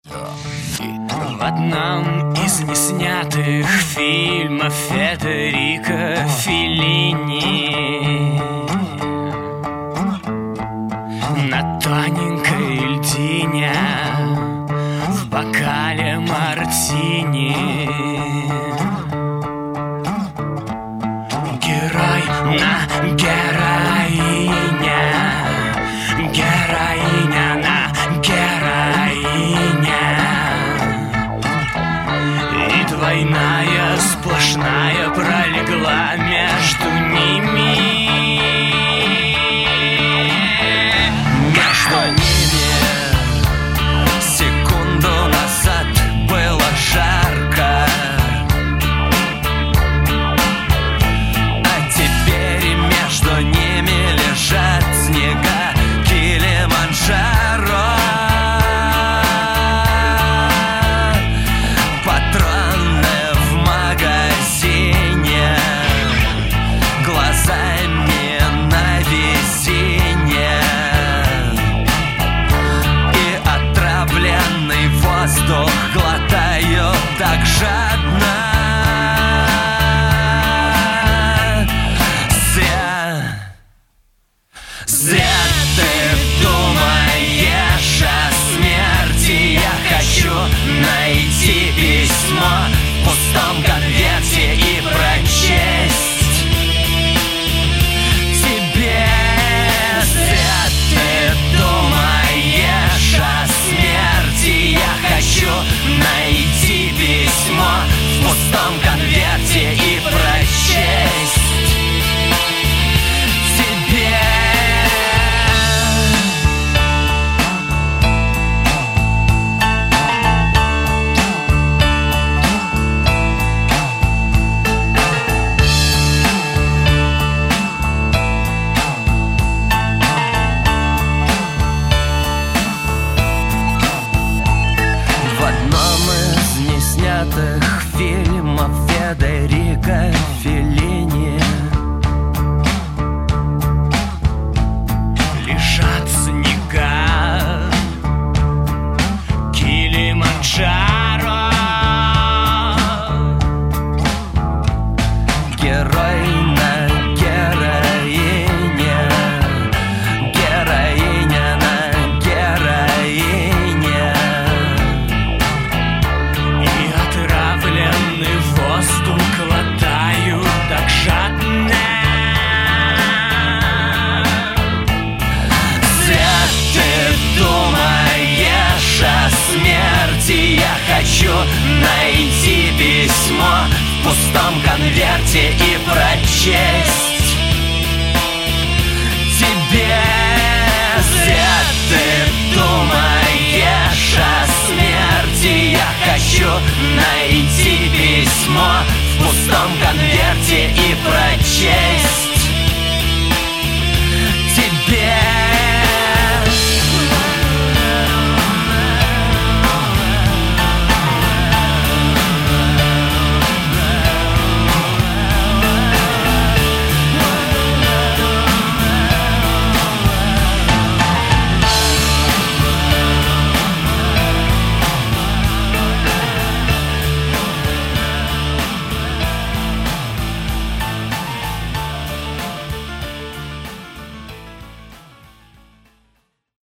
В одном из неснятых фильмов Федерико Феллини на тоненькой льдине в бокале мартини герой на героиня, героиня на героиня, и двойная сплошная пролегла между ними. Между ними секунду назад было жарко, а теперь между ними лежат снега Килиманджаро. Патроны в магазине, глазами на весенне, и отравленный воздух глотаю так жадно. Зря ты думаешь о смерти. Я хочу найти письмо в пустом конверте и прочесть тебе. Зря ты думаешь о смерти. Я хочу найти письмо в пустом конверте и прочесть тебе. В одном из неснятых фильмов Федерико Феллини Лежат снега Килиманджаро, герой на героине, героиня на героине, и отравленный воздух глотаю так жадно. Зря ты думаешь о смерти. Я хочу найти письмо в пустом конверте и прочесть тебе. Зря ты думаешь о смерти. Я хочу найти письмо в пустом конверте и прочесть